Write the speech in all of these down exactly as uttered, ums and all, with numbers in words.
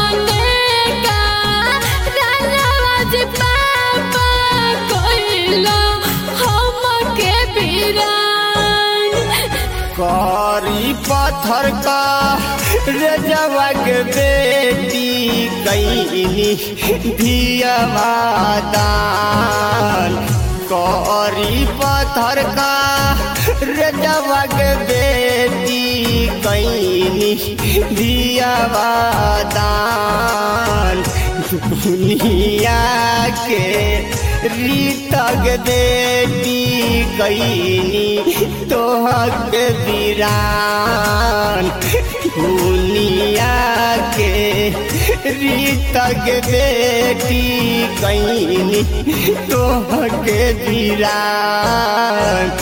करी पत्थर का रजवा के बेटी कैनी धियावा दान। करी पत्थर का रजवा के बेटी कैनी धियावा दान। दुनिया के रीतक बेटी कैनी तोहक वीरान। दुनिया के रीतक बेटी कैनी तोहक वीरान।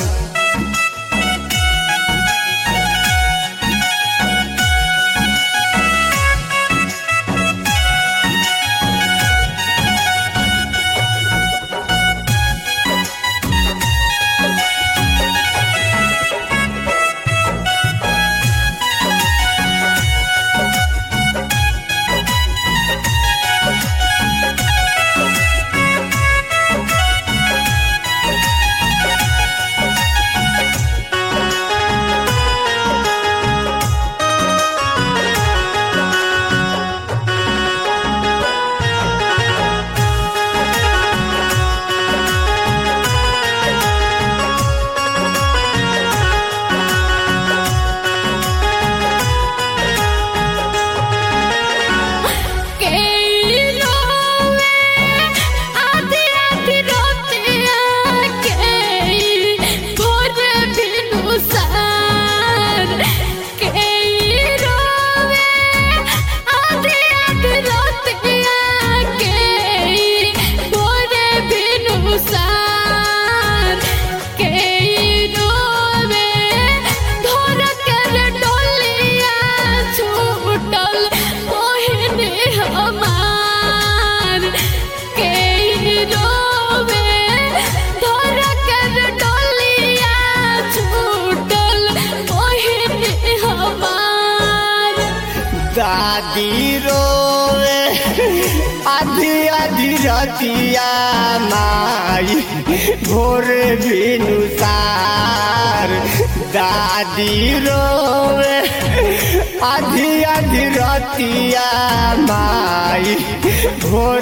दादी रोवे आधी आधी रतिया माई भोर भिनुसार। दादी रोवे आधी आधी रतिया माई भोर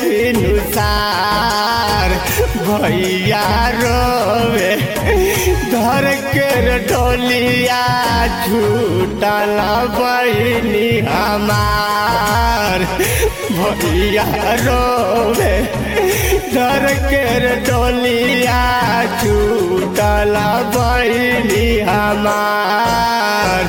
भिनुसार। भैया रोवे धर के ढोलिया छूटल बहिनी हमार। भैया रोवे धर के ढोलिया छूटल बहिनी हमार।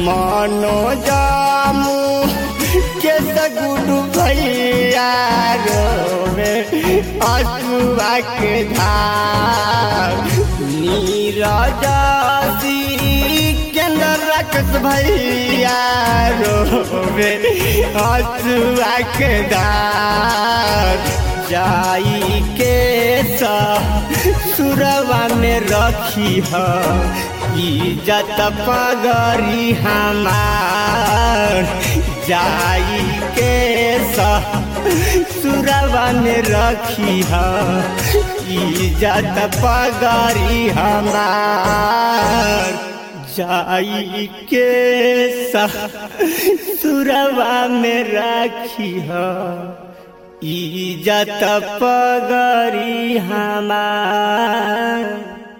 मानो जामू के सगुडू भैया रोवे आंसुआ के धार नीरजासी केंद्र रखस भैया रोवे आंसुआ के धार जाई के सुरवा में रखी है इज्जत पगरी हमार जाई के सुरवा में रखी है इज्जत पगरी हमार जाई के सुरवा में रखी है इज्जत पगरी हमार।